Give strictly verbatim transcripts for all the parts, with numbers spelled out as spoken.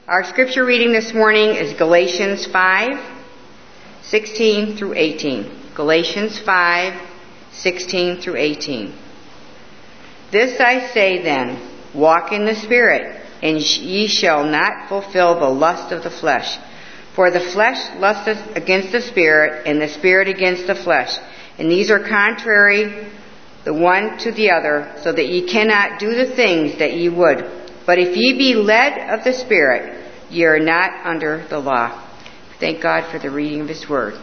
Our scripture reading this morning is Galatians five, sixteen through eighteen. Galatians five, sixteen through eighteen. This I say then, walk in the Spirit, and ye shall not fulfill the lust of the flesh. For the flesh lusteth against the Spirit, and the Spirit against the flesh. And these are contrary the one to the other, so that ye cannot do the things that ye would. But if ye be led of the Spirit, ye are not under the law. Thank God for the reading of His Word.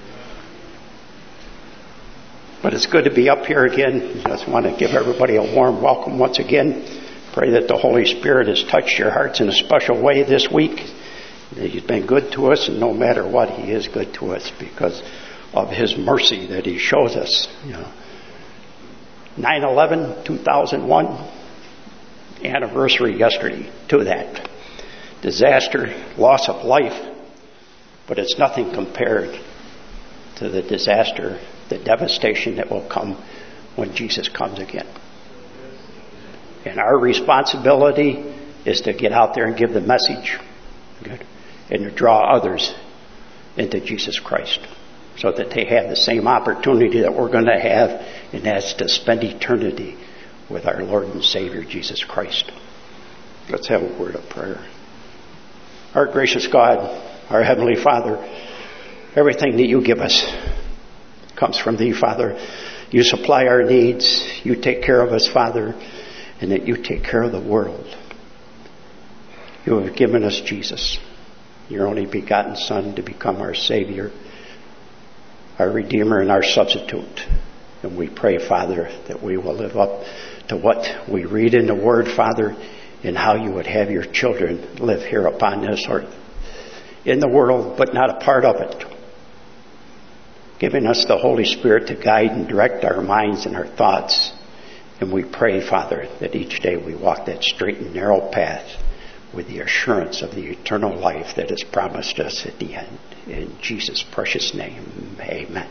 But it's good to be up here again. I just want to give everybody a warm welcome once again. Pray that the Holy Spirit has touched your hearts in a special way this week. He's been good to us, and no matter what, He is good to us because of His mercy that He shows us. You know, nine eleven, two thousand one, anniversary yesterday to that. Disaster, loss of life, but it's nothing compared to the disaster, the devastation that will come when Jesus comes again. And our responsibility is to get out there and give the message, okay, and to draw others into Jesus Christ so that they have the same opportunity that we're going to have, and that's to spend eternity with our Lord and Savior Jesus Christ. Let's have a word of prayer. Our gracious God, our Heavenly Father, everything that you give us comes from Thee, Father. You supply our needs. You take care of us, Father, and that you take care of the world. You have given us Jesus, your only begotten Son, to become our Savior, our Redeemer, and our substitute. And we pray, Father, that we will live up to what we read in the Word, Father, and how you would have your children live here upon this earth, in the world, but not a part of it. Giving us the Holy Spirit to guide and direct our minds and our thoughts. And we pray, Father, that each day we walk that straight and narrow path with the assurance of the eternal life that is promised us at the end. In Jesus' precious name, amen.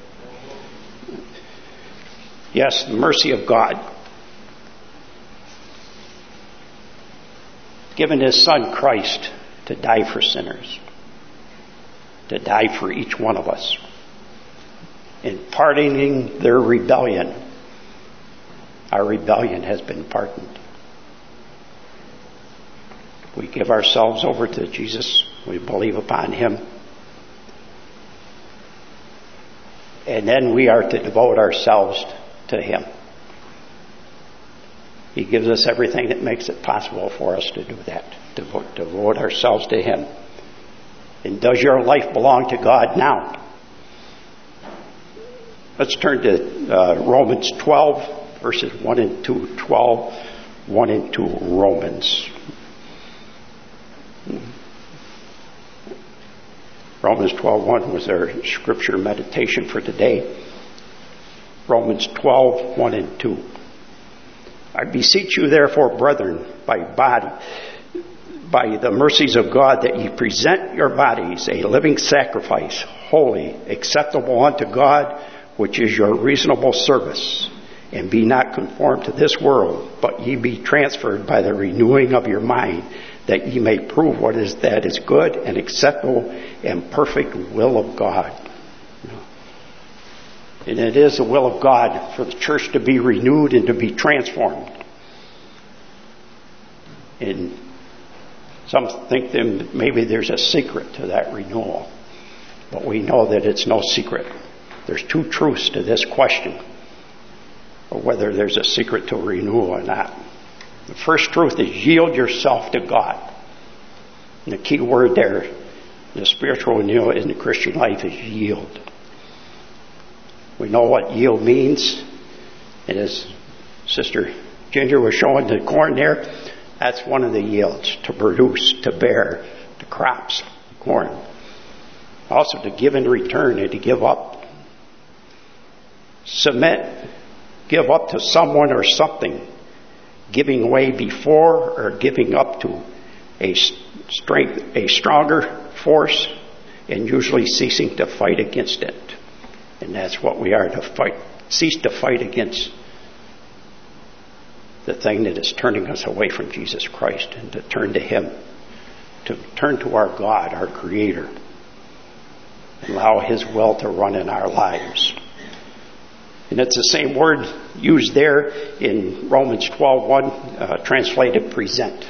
Yes, the mercy of God. Given His Son Christ to die for sinners, to die for each one of us, in pardoning their rebellion. Our rebellion has been pardoned. We give ourselves over to Jesus. We believe upon Him. And then we are to devote ourselves to Him. He gives us everything that makes it possible for us to do that, devote, devote ourselves to Him. And does your life belong to God now? Let's turn to uh, Romans twelve, verses one and two. twelve, one and two, Romans. Romans twelve, one was our scripture meditation for today. Romans twelve, one and two. I beseech you, therefore, brethren, by body, by the mercies of God, that ye present your bodies a living sacrifice, holy, acceptable unto God, which is your reasonable service. And be not conformed to this world, but ye be transferred by the renewing of your mind, that ye may prove what is that is good and acceptable and perfect will of God. And it is the will of God for the church to be renewed and to be transformed. And some think that maybe there's a secret to that renewal. But we know that it's no secret. There's two truths to this question of whether there's a secret to renewal or not. The first truth is yield yourself to God. And the key word there in the spiritual renewal in the Christian life is yield. We know what yield means. And as Sister Ginger was showing the corn there, that's one of the yields, to produce, to bear the crops, corn. Also to give in return and to give up. Submit, give up to someone or something, giving way before or giving up to a strength, a stronger force, and usually ceasing to fight against it. And that's what we are to fight, cease to fight against the thing that is turning us away from Jesus Christ and to turn to Him. to turn to our God, our Creator, and allow His will to run in our lives. And it's the same word used there in Romans twelve one, uh, translated present.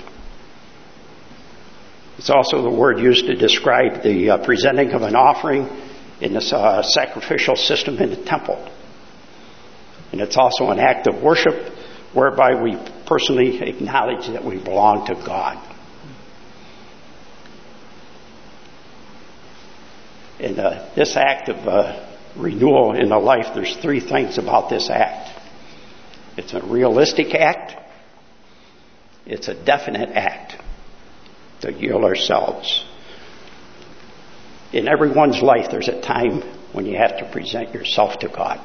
It's also the word used to describe the uh, presenting of an offering in the uh, sacrificial system in the temple. And it's also an act of worship whereby we personally acknowledge that we belong to God. And uh, this act of uh, renewal in the life, there's three things about this act. It's a realistic act. It's a definite act to yield ourselves. In everyone's life, there's a time when you have to present yourself to God.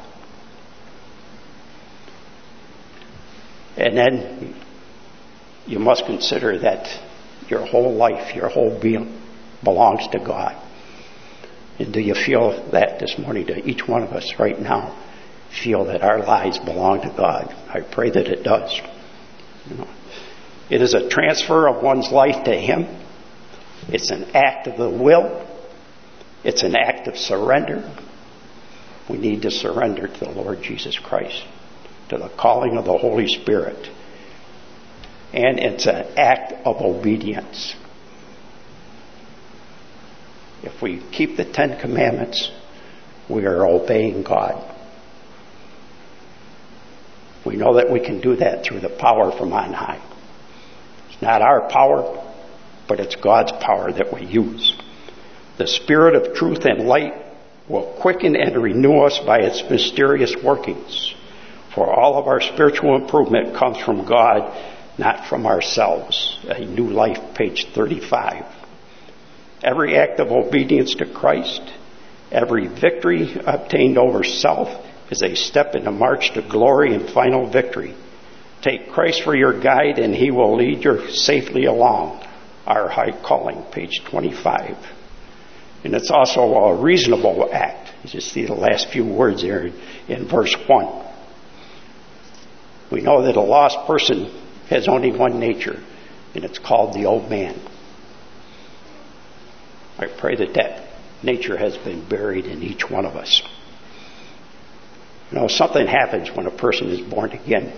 And then you must consider that your whole life, your whole being belongs to God. And do you feel that this morning, to each one of us right now, feel that our lives belong to God? I pray that it does. You know, it is a transfer of one's life to Him. It's an act of the will. It's an act of surrender. We need to surrender to the Lord Jesus Christ, to the calling of the Holy Spirit. And it's an act of obedience. If we keep the Ten Commandments, we are obeying God. We know that we can do that through the power from on high. It's not our power, but it's God's power that we use. The Spirit of truth and light will quicken and renew us by its mysterious workings. For all of our spiritual improvement comes from God, not from ourselves. A New Life, page thirty-five. Every act of obedience to Christ, every victory obtained over self, is a step in the march to glory and final victory. Take Christ for your guide, and He will lead you safely along. Our High Calling, page twenty-five. And it's also a reasonable act. You just see the last few words there in, in verse one. We know that a lost person has only one nature, and it's called the old man. I pray that that nature has been buried in each one of us. You know, something happens when a person is born again.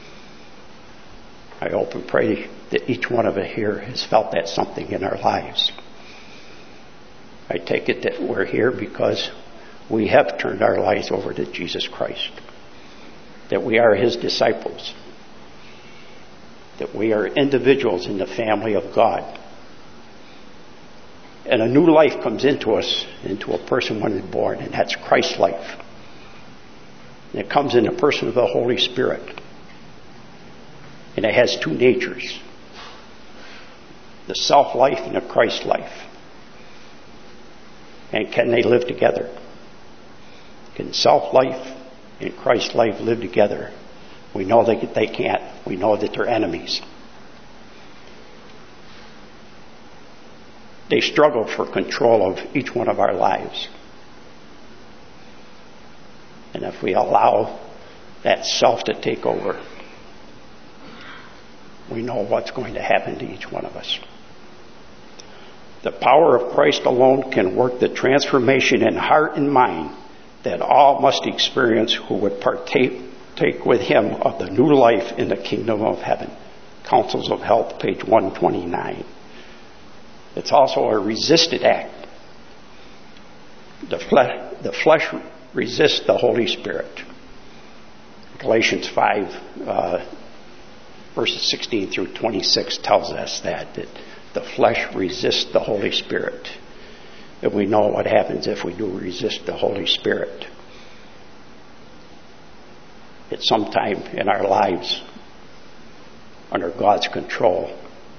I hope and pray that each one of us here has felt that something in our lives. I take it that we're here because we have turned our lives over to Jesus Christ. That we are His disciples. That we are individuals in the family of God. And a new life comes into us, into a person when it's born, and that's Christ's life. And it comes in the person of the Holy Spirit. And it has two natures. The self-life and the Christ life. And can they live together? Can self-life and Christ life live together? We know that they can't. We know that they're enemies. They struggle for control of each one of our lives. And if we allow that self to take over, we know what's going to happen to each one of us. The power of Christ alone can work the transformation in heart and mind that all must experience who would partake take with Him of the new life in the kingdom of heaven. Counsels of Health, page one twenty-nine. It's also a resisted act. The flesh, the flesh resists the Holy Spirit. Galatians five, uh, verses sixteen through twenty-six tells us that, that the flesh resists the Holy Spirit. And we know what happens if we do resist the Holy Spirit. At some time in our lives, under God's control,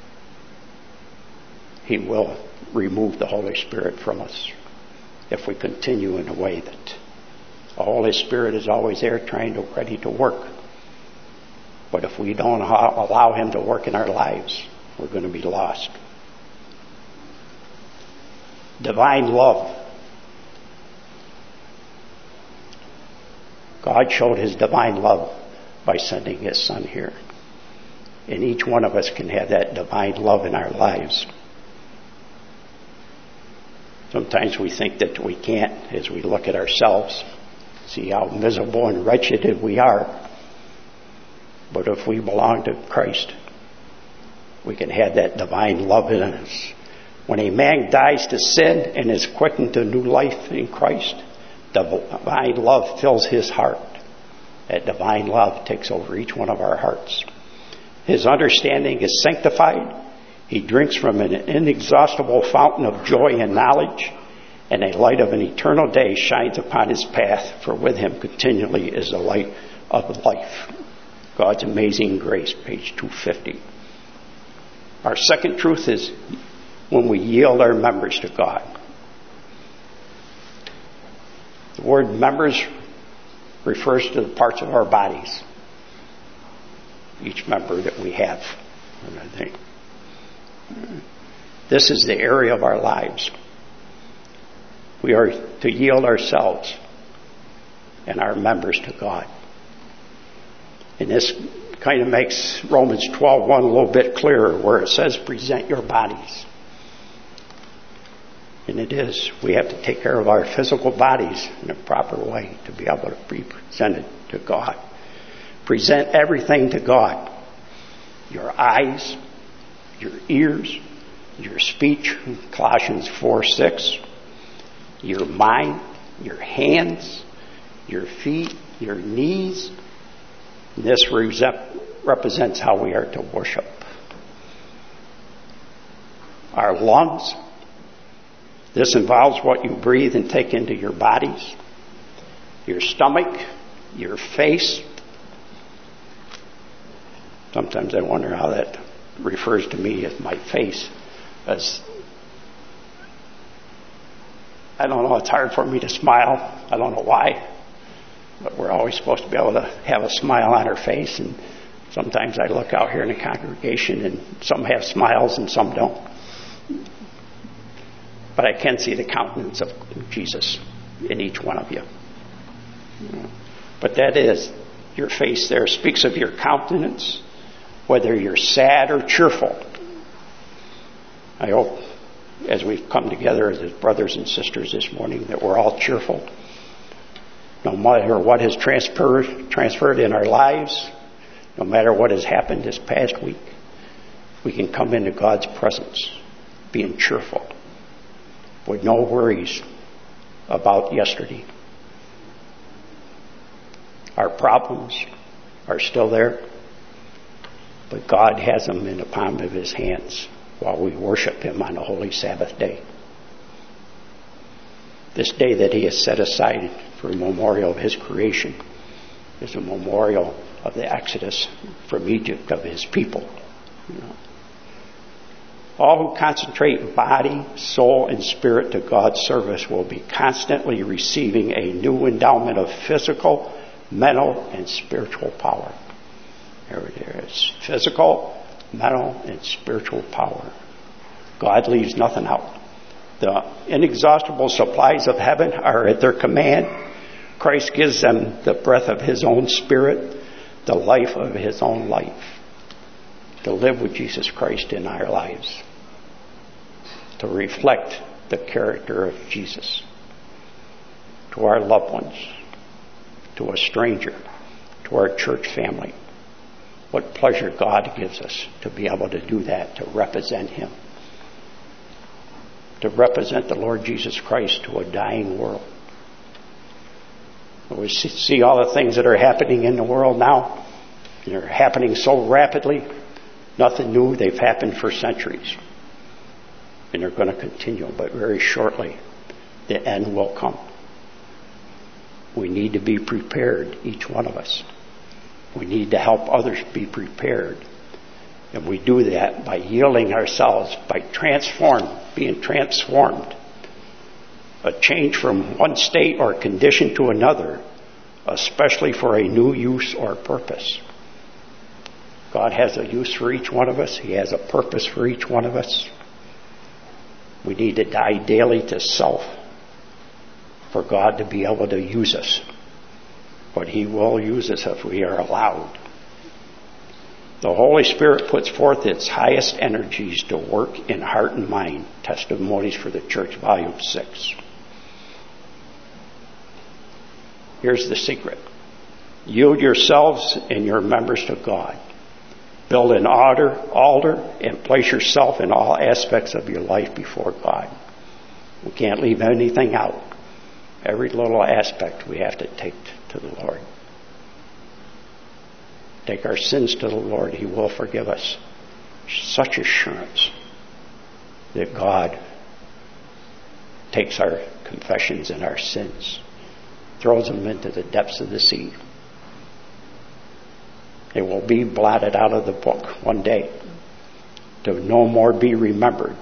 He will remove the Holy Spirit from us if we continue in a way that the Holy Spirit is always there trying to, ready to work. But if we don't allow Him to work in our lives, we're going to be lost. Divine love. God showed His divine love by sending His Son here. And each one of us can have that divine love in our lives. Sometimes we think that we can't as we look at ourselves, see how miserable and wretched we are. But if we belong to Christ, we can have that divine love in us. When a man dies to sin and is quickened to new life in Christ, divine love fills his heart. That divine love takes over each one of our hearts. His understanding is sanctified. He drinks from an inexhaustible fountain of joy and knowledge, and a light of an eternal day shines upon his path, for with him continually is the light of life. God's amazing grace, page two fifty. Our second truth is when we yield our members to God. The word members refers to the parts of our bodies. Each member that we have. And I think this is the area of our lives. We are to yield ourselves and our members to God. And this kind of makes Romans twelve one a little bit clearer, where it says, present your bodies. And it is. We have to take care of our physical bodies in a proper way to be able to be presented to God. Present everything to God. Your eyes, your ears, your speech, Colossians four six, your mind, your hands, your feet, your knees. This represents how we are to worship. Our lungs. This involves what you breathe and take into your bodies. Your stomach, your face. Sometimes I wonder how that refers to me as my face. As I don't know, it's hard for me to smile. I don't know why. But we're always supposed to be able to have a smile on our face. And sometimes I look out here in the congregation and some have smiles and some don't. But I can see the countenance of Jesus in each one of you. But that is, your face there speaks of your countenance, whether you're sad or cheerful. I hope as we've come together as brothers and sisters this morning that we're all cheerful. No matter what has transferred, transferred in our lives, no matter what has happened this past week, we can come into God's presence being cheerful, with no worries about yesterday. Our problems are still there, but God has them in the palm of his hands while we worship him on the holy Sabbath day. This day that he has set aside for a memorial of his creation is a memorial of the exodus from Egypt of his people. You know. All who concentrate body, soul, and spirit to God's service will be constantly receiving a new endowment of physical, mental, and spiritual power. There it is. Physical, mental, and spiritual power. God leaves nothing out. The inexhaustible supplies of heaven are at their command. Christ gives them the breath of his own spirit, the life of his own life, to live with Jesus Christ in our lives, to reflect the character of Jesus to our loved ones, to a stranger, to our church family. What pleasure God gives us to be able to do that, to represent him, to represent the Lord Jesus Christ to a dying world. We see all the things that are happening in the world now. They're happening so rapidly. Nothing new. They've happened for centuries. And they're going to continue. But very shortly, the end will come. We need to be prepared, each one of us. We need to help others be prepared. And we do that by yielding ourselves, by transform, being transformed. A change from one state or condition to another, especially for a new use or purpose. God has a use for each one of us. He has a purpose for each one of us. We need to die daily to self for God to be able to use us. But he will use us if we are allowed. The Holy Spirit puts forth its highest energies to work in heart and mind. Testimonies for the Church, Volume six. Here's the secret. Yield yourselves and your members to God. Build an altar, altar and place yourself in all aspects of your life before God. We can't leave anything out. Every little aspect we have to take to the Lord. Take our sins to the Lord. He will forgive us. Such assurance that God takes our confessions and our sins, throws them into the depths of the sea. It will be blotted out of the book one day to no more be remembered.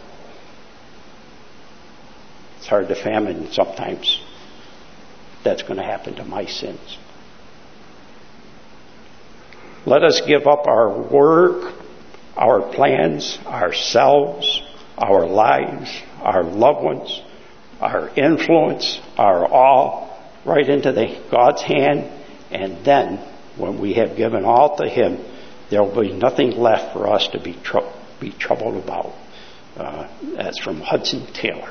It's hard to fathom sometimes that's going to happen to my sins. Let us give up our work, our plans, ourselves, our lives, our loved ones, our influence, our all, right into the God's hand, and then when we have given all to Him, there will be nothing left for us to be, tr- be troubled about. Uh, that's from Hudson Taylor.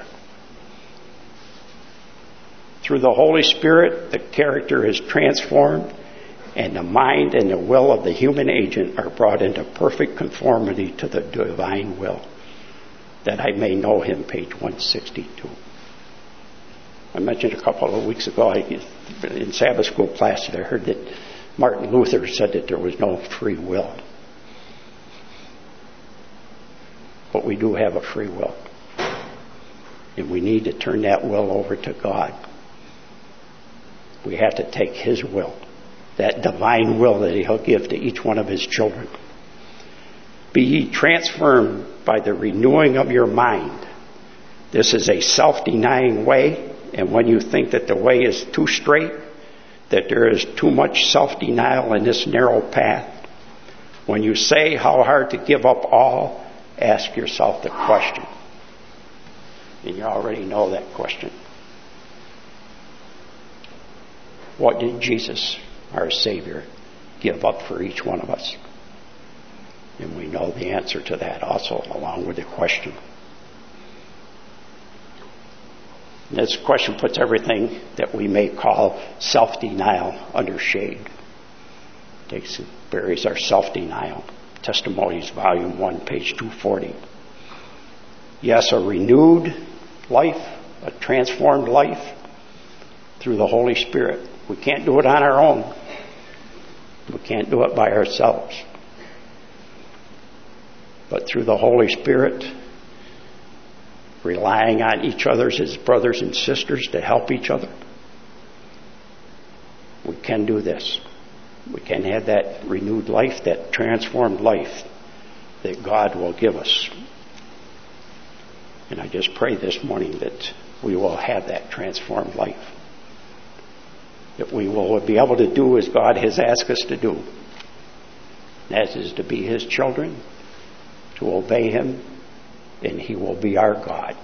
Through the Holy Spirit, the character is transformed, and the mind and the will of the human agent are brought into perfect conformity to the divine will, that I may know Him, page one sixty-two. I mentioned a couple of weeks ago, I, in Sabbath school class, I heard that Martin Luther said that there was no free will. But we do have a free will. And we need to turn that will over to God. We have to take His will, that divine will that He'll give to each one of His children. Be ye transformed by the renewing of your mind. This is a self-denying way, and when you think that the way is too straight, that there is too much self-denial in this narrow path, when you say how hard to give up all, ask yourself the question. And you already know that question. What did Jesus, our Savior, give up for each one of us? And we know the answer to that also, along with the question. This question puts everything that we may call self-denial under shade. Takes, buries our self-denial. Testimonies, Volume one, page two forty. Yes, a renewed life, a transformed life through the Holy Spirit. We can't do it on our own. We can't do it by ourselves. But through the Holy Spirit, relying on each other as brothers and sisters to help each other, we can do this. We can have that renewed life, that transformed life that God will give us. And I just pray this morning that we will have that transformed life. That we will be able to do as God has asked us to do. That is to be His children, to obey Him, and He will be our God.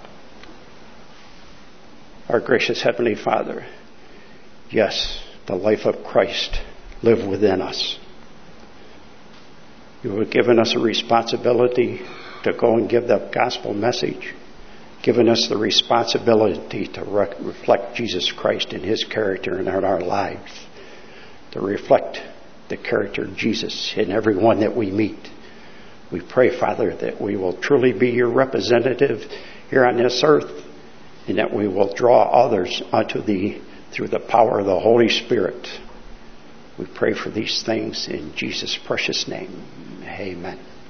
Our gracious Heavenly Father, yes, the life of Christ live within us. You have given us a responsibility to go and give the gospel message, given us the responsibility to re- reflect Jesus Christ and His character in our lives, to reflect the character of Jesus in everyone that we meet. We pray, Father, that we will truly be your representative here on this earth, and that we will draw others unto thee through the power of the Holy Spirit. We pray for these things in Jesus' precious name. Amen.